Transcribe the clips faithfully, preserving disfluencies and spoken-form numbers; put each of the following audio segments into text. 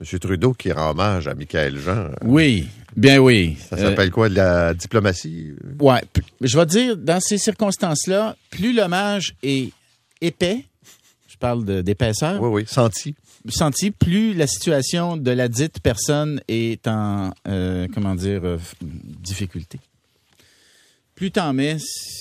M. Trudeau qui rend hommage à Michaël Jean. Oui, bien oui. Ça s'appelle euh, quoi, de la diplomatie? Oui. Je vais te dire, dans ces circonstances-là, plus l'hommage est épais, je parle de, d'épaisseur. Oui, oui, senti. Senti, plus la situation de la dite personne est en, euh, comment dire, euh, difficulté. Plus t'en mets...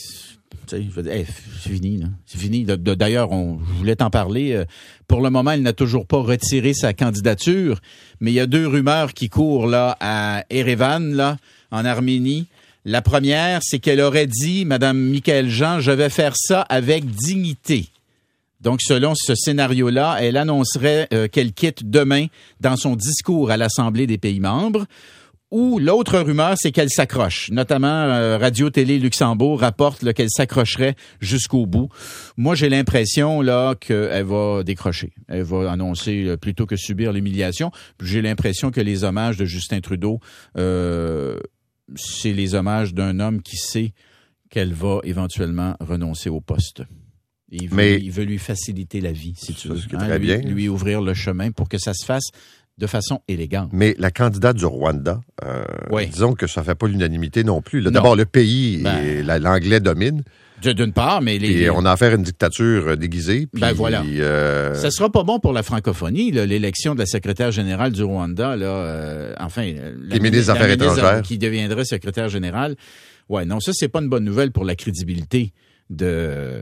Je veux dire, hey, c'est fini, là. C'est fini. De, de, d'ailleurs, on, je voulais t'en parler. Euh, pour le moment, il n'a toujours pas retiré sa candidature, mais il y a deux rumeurs qui courent là à Erevan, là, en Arménie. La première, c'est qu'elle aurait dit, Madame Michaël Jean, je vais faire ça avec dignité. Donc, selon ce scénario-là, elle annoncerait euh, qu'elle quitte demain dans son discours à l'Assemblée des pays membres. Ou l'autre rumeur, c'est qu'elle s'accroche. Notamment, euh, Radio-Télé Luxembourg rapporte là, qu'elle s'accrocherait jusqu'au bout. Moi, j'ai l'impression là qu'elle va décrocher. Elle va annoncer là, plutôt que subir l'humiliation. J'ai l'impression que les hommages de Justin Trudeau, euh, c'est les hommages d'un homme qui sait qu'elle va éventuellement renoncer au poste. Il veut, Mais, il veut lui faciliter la vie, si tu veux. Hein, très lui, bien. lui ouvrir le chemin pour que ça se fasse de façon élégante. Mais la candidate du Rwanda, euh, oui. disons que ça ne fait pas l'unanimité non plus. Là, non. D'abord, le pays, ben, et la, l'anglais domine. D'une part, mais... Les, et on a affaire à une dictature déguisée. Puis, ben voilà. Euh... Ça sera pas bon pour la francophonie, là, l'élection de la secrétaire générale du Rwanda, là, euh, enfin... La, Les ministres des Affaires étrangères. Qui deviendrait secrétaire générale. Ouais, non, ça, c'est pas une bonne nouvelle pour la crédibilité de...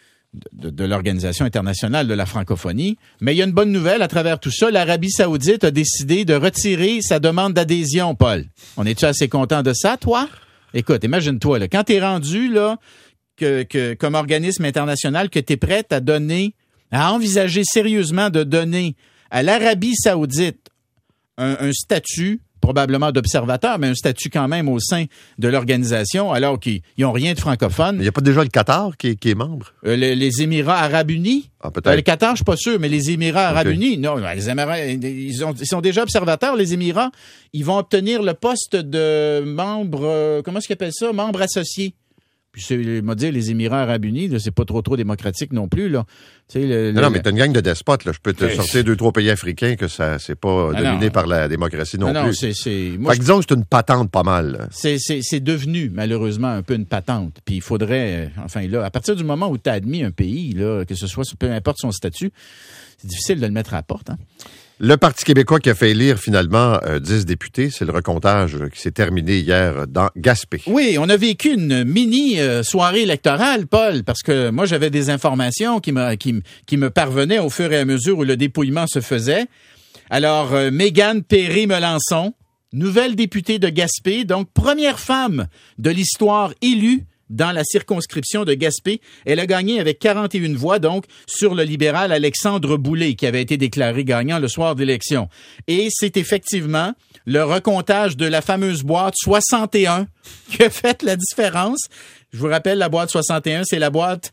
De, de l'Organisation internationale de la francophonie. Mais il y a une bonne nouvelle à travers tout ça. L'Arabie saoudite a décidé de retirer sa demande d'adhésion, Paul. On est-tu assez content de ça, toi? Écoute, imagine-toi, là, quand t'es rendu, là, que, que, comme organisme international, que t'es prête à donner, à envisager sérieusement de donner à l'Arabie saoudite un, un statut, probablement d'observateur, mais un statut quand même au sein de l'organisation, alors qu'ils n'ont rien de francophone. Il n'y a pas déjà le Qatar qui est, qui est membre? Euh, les, les Émirats arabes unis? Ah, peut-être. Euh, le Qatar, je suis pas sûr, mais les Émirats okay. arabes unis, non, les Émirats, ils, ont, ils sont déjà observateurs, les Émirats. Ils vont obtenir le poste de membre, euh, comment est-ce qu'ils appellent ça? Membre associé. Puis c'est, m'a dit, les Émirats arabes unis, là, c'est pas trop trop démocratique non plus, là. Tu sais, le, non, le, non, mais t'as une gang de despotes, là. Je peux te euh, sortir deux, trois pays africains que ça, c'est pas ah dominé non. par la démocratie non, non plus. Non, c'est, c'est, moi, fait que disons que c'est une patente pas mal. C'est, c'est, c'est devenu, malheureusement, un peu une patente. Puis il faudrait, enfin, là, à partir du moment où tu as admis un pays, là, que ce soit, peu importe son statut, c'est difficile de le mettre à la porte, hein. Le Parti québécois qui a fait élire finalement euh, dix députés, c'est le recomptage qui s'est terminé hier dans Gaspé. Oui, on a vécu une mini euh, soirée électorale, Paul, parce que moi j'avais des informations qui me qui, qui me parvenaient au fur et à mesure où le dépouillement se faisait. Alors euh, Mégane Perry-Melançon, nouvelle députée de Gaspé, donc première femme de l'histoire élue dans la circonscription de Gaspé. Elle a gagné avec quarante et une voix, donc, sur le libéral Alexandre Boulay, qui avait été déclaré gagnant le soir d'élection. Et c'est effectivement le recomptage de la fameuse boîte soixante et un qui a fait la différence. Je vous rappelle, la boîte soixante et un, c'est la boîte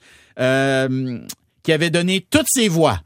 euh, qui avait donné toutes ses voix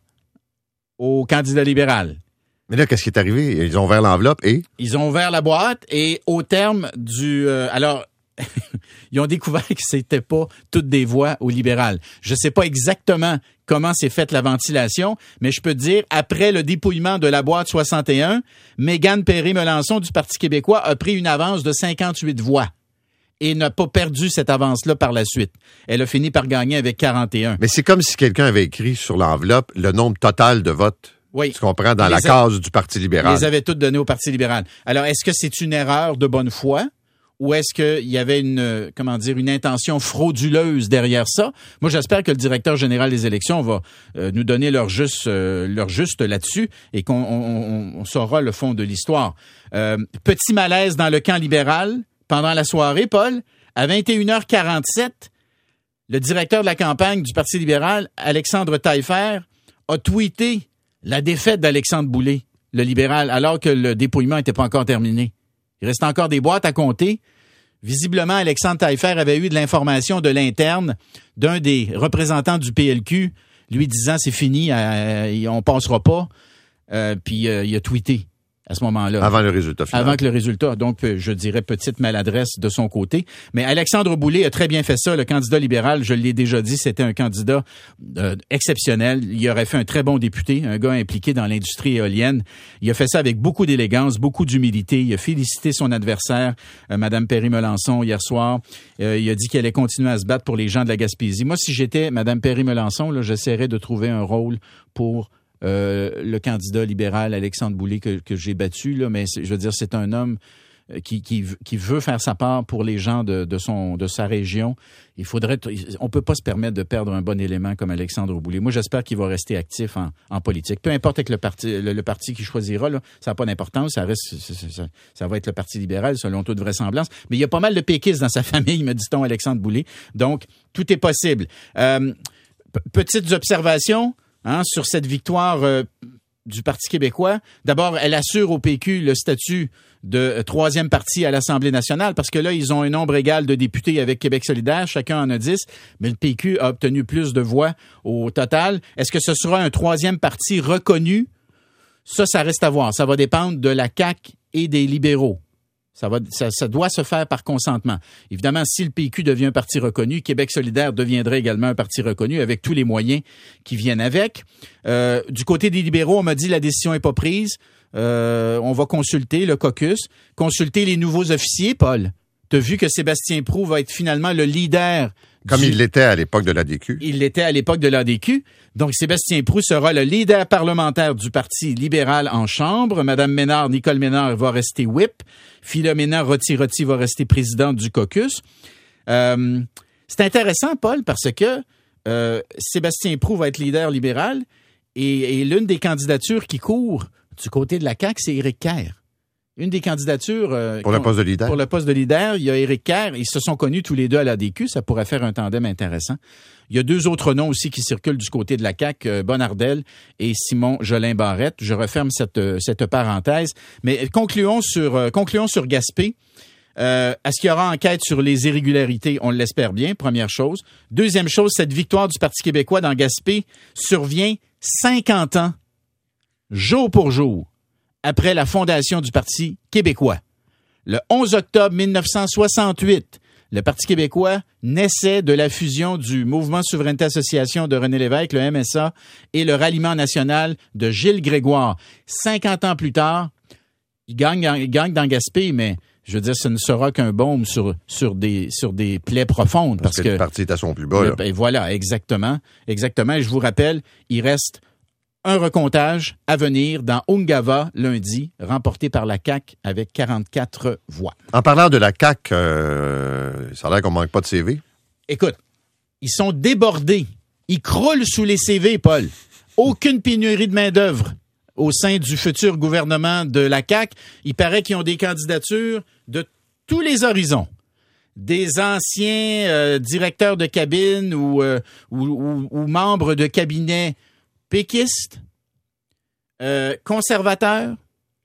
au candidat libéral. Mais là, qu'est-ce qui est arrivé? Ils ont ouvert l'enveloppe et? Ils ont ouvert la boîte et au terme du... Euh, alors... ils ont découvert que c'était pas toutes des voix au libéral. Je sais pas exactement comment s'est faite la ventilation, mais je peux te dire, après le dépouillement de la boîte soixante et un, Mégane Perry-Melançon du Parti québécois a pris une avance de cinquante-huit voix et n'a pas perdu cette avance-là par la suite. Elle a fini par gagner avec quarante et un. Mais c'est comme si quelqu'un avait écrit sur l'enveloppe le nombre total de votes. Oui. Tu comprends, dans les la a... case du Parti libéral. Ils les avaient toutes données au Parti libéral. Alors, est-ce que c'est une erreur de bonne foi? Ou est-ce qu'il y avait une, comment dire, une intention frauduleuse derrière ça? Moi, j'espère que le directeur général des élections va euh, nous donner leur juste, euh, leur juste là-dessus et qu'on on, on saura le fond de l'histoire. Euh, petit malaise dans le camp libéral pendant la soirée, Paul. À vingt et une heures quarante-sept, le directeur de la campagne du Parti libéral, Alexandre Taillefer, a tweeté la défaite d'Alexandre Boulay, le libéral, alors que le dépouillement n'était pas encore terminé. Il reste encore des boîtes à compter. Visiblement, Alexandre Taillefer avait eu de l'information de l'interne d'un des représentants du P L Q, lui disant c'est fini, euh, on passera pas. Euh, puis euh, il a tweeté à ce moment-là. Avant le résultat final. Avant que le résultat. Donc, je dirais petite maladresse de son côté. Mais Alexandre Boulay a très bien fait ça. Le candidat libéral, je l'ai déjà dit, c'était un candidat euh, exceptionnel. Il aurait fait un très bon député, un gars impliqué dans l'industrie éolienne. Il a fait ça avec beaucoup d'élégance, beaucoup d'humilité. Il a félicité son adversaire, euh, Mme Perry-Melançon, hier soir. Euh, il a dit qu'elle allait continuer à se battre pour les gens de la Gaspésie. Moi, si j'étais Mme Perry-Melançon, là, j'essaierais de trouver un rôle pour Euh, le candidat libéral Alexandre Boulay que, que j'ai battu, là, mais je veux dire, c'est un homme qui, qui, qui veut faire sa part pour les gens de, de, son, de sa région. Il faudrait, on peut pas se permettre de perdre un bon élément comme Alexandre Boulay. Moi, j'espère qu'il va rester actif en, en politique. Peu importe avec le parti, le, le parti qu'il choisira, là, ça n'a pas d'importance. Ça reste, ça, ça, ça va être le Parti libéral, selon toute vraisemblance. Mais il y a pas mal de péquistes dans sa famille, me dit-on, Alexandre Boulay. Donc, tout est possible. Euh, p- petites observations. Hein, sur cette victoire euh, du Parti québécois. D'abord, elle assure au P Q le statut de euh, troisième parti à l'Assemblée nationale, parce que là, ils ont un nombre égal de députés avec Québec solidaire, chacun en a dix, mais le P Q a obtenu plus de voix au total. Est-ce que ce sera un troisième parti reconnu? Ça, ça reste à voir. Ça va dépendre de la C A Q et des libéraux. Ça, va, ça, ça doit se faire par consentement. Évidemment, si le P Q devient un parti reconnu, Québec solidaire deviendrait également un parti reconnu avec tous les moyens qui viennent avec. Euh, du côté des libéraux, on m'a dit la décision n'est pas prise. Euh, on va consulter le caucus, consulter les nouveaux officiers, Paul. Tu as vu que Sébastien Proulx va être finalement le leader. Comme du... il l'était à l'époque de l'A D Q. Il l'était à l'époque de l'A D Q. Donc, Sébastien Proulx sera le leader parlementaire du Parti libéral en Chambre. Madame Ménard, Nicole Ménard, va rester whip. Philomena Roti-Roti va rester présidente du caucus. Euh, c'est intéressant, Paul, parce que euh, Sébastien Proulx va être leader libéral et, et l'une des candidatures qui court du côté de la C A Q, c'est Éric Kerr. Une des candidatures... Euh, pour le poste de leader. Pour le poste de leader, il y a Éric Kerr. Ils se sont connus tous les deux à l'A D Q. Ça pourrait faire un tandem intéressant. Il y a deux autres noms aussi qui circulent du côté de la C A Q, euh, Bonnardel et Simon Jolin-Barrette. Je referme cette, cette parenthèse. Mais concluons sur, euh, concluons sur Gaspé. Euh, est-ce qu'il y aura enquête sur les irrégularités? On l'espère bien, première chose. Deuxième chose, cette victoire du Parti québécois dans Gaspé survient cinquante ans, jour pour jour, après la fondation du Parti québécois. Le onze octobre mille neuf cent soixante-huit, le Parti québécois naissait de la fusion du Mouvement Souveraineté Association de René Lévesque, le M S A, et le Ralliement national de Gilles Grégoire. cinquante ans plus tard, il gagne, il gagne dans Gaspé, mais je veux dire, ce ne sera qu'un baume sur, sur, des, sur des plaies profondes. Parce, parce que, que le parti est à son plus bas. Là. Et voilà, exactement. Exactement. Et je vous rappelle, il reste un recomptage à venir dans Ungava lundi, remporté par la C A Q avec quarante-quatre voix. En parlant de la C A Q, euh, ça a l'air qu'on manque pas de C V. Écoute, ils sont débordés. Ils croulent sous les C V, Paul. Aucune pénurie de main-d'œuvre au sein du futur gouvernement de la C A Q. Il paraît qu'ils ont des candidatures de tous les horizons. Des anciens euh, directeurs de cabine ou, euh, ou, ou, ou membres de cabinets péquistes, euh, conservateurs,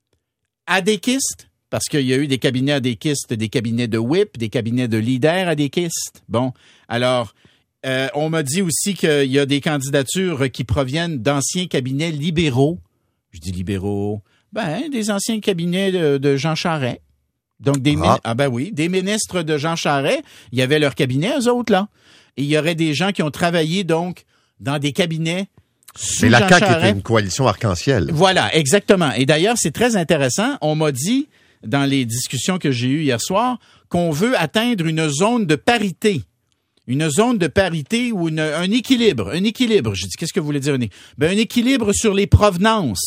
adéquistes, parce qu'il y a eu des cabinets adéquistes, des cabinets de whip, des cabinets de leaders adéquistes. Bon, alors, euh, on m'a dit aussi qu'il y a des candidatures qui proviennent d'anciens cabinets libéraux. Je dis libéraux, ben, des anciens cabinets de, de Jean Charest. Donc, des, ah. Min- ah ben oui, des ministres de Jean Charest, il y avait leur cabinet, eux autres, là. Et il y aurait des gens qui ont travaillé, donc, dans des cabinets sous Mais la Jean C A Q Charest. est une coalition arc-en-ciel. Voilà, exactement. Et d'ailleurs, c'est très intéressant. On m'a dit, dans les discussions que j'ai eues hier soir, qu'on veut atteindre une zone de parité. Une zone de parité ou une, un équilibre. Un équilibre. Je dis, qu'est-ce que vous voulez dire? Un, ben, un équilibre sur les provenances.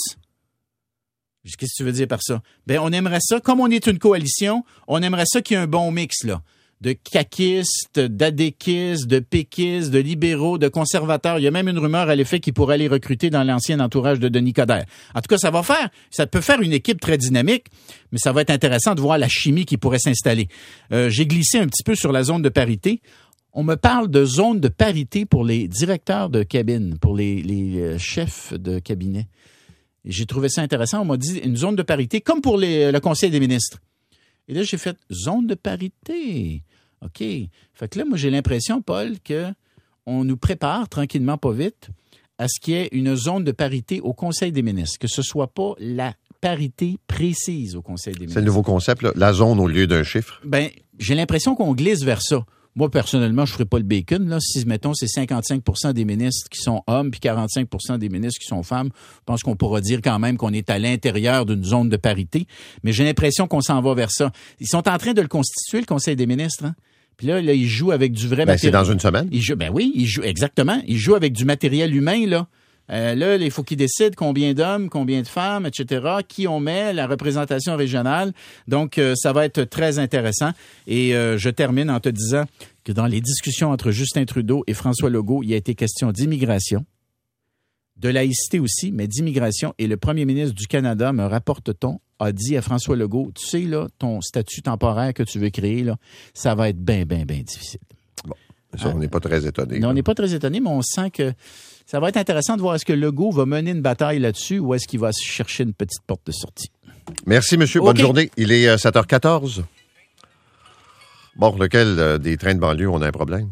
Je dis, qu'est-ce que tu veux dire par ça? Ben, on aimerait ça, comme on est une coalition, on aimerait ça qu'il y ait un bon mix, là. De caquistes, d'adéquistes, de péquistes, de libéraux, de conservateurs. Il y a même une rumeur à l'effet qu'ils pourraient les recruter dans l'ancien entourage de Denis Coderre. En tout cas, ça va faire, ça peut faire une équipe très dynamique, mais ça va être intéressant de voir la chimie qui pourrait s'installer. Euh, j'ai glissé un petit peu sur la zone de parité. On me parle de zone de parité pour les directeurs de cabine, pour les, les chefs de cabinet. Et j'ai trouvé ça intéressant. On m'a dit une zone de parité, comme pour les, le Conseil des ministres. Et là, j'ai fait zone de parité. OK. Fait que là, moi, j'ai l'impression, Paul, qu'on nous prépare tranquillement, pas vite, à ce qu'il y ait une zone de parité au Conseil des ministres, que ce soit pas la parité précise au Conseil des ministres. C'est le nouveau concept, là, la zone au lieu d'un chiffre. Ben, j'ai l'impression qu'on glisse vers ça. Moi, personnellement, je ne ferais pas le bacon. Là. Si, mettons, c'est cinquante-cinq pour cent des ministres qui sont hommes puis quarante-cinq pour cent des ministres qui sont femmes, je pense qu'on pourra dire quand même qu'on est à l'intérieur d'une zone de parité. Mais j'ai l'impression qu'on s'en va vers ça. Ils sont en train de le constituer, le Conseil des ministres. Hein? Puis là, là, ils jouent avec du vrai ben, matériel. C'est dans une semaine? Ils jouent, ben oui, ils jouent, exactement. Ils jouent avec du matériel humain, là. Euh, là, il faut qu'ils décident combien d'hommes, combien de femmes, et cetera, qui on met, la représentation régionale. Donc, euh, ça va être très intéressant. Et euh, je termine en te disant que dans les discussions entre Justin Trudeau et François Legault, il a été question d'immigration, de laïcité aussi, mais d'immigration. Et le premier ministre du Canada, me rapporte-t-on, a dit à François Legault, tu sais, là, ton statut temporaire que tu veux créer, là, ça va être bien, bien, bien difficile. Bon, ça, on n'est pas très étonnés. Non, on n'est pas très étonnés, mais on sent que ça va être intéressant de voir est-ce que Legault va mener une bataille là-dessus ou est-ce qu'il va chercher une petite porte de sortie. Merci, monsieur. Okay. Bonne journée. Il est sept heures quatorze. Bon, lequel euh, des trains de banlieue, on a un problème?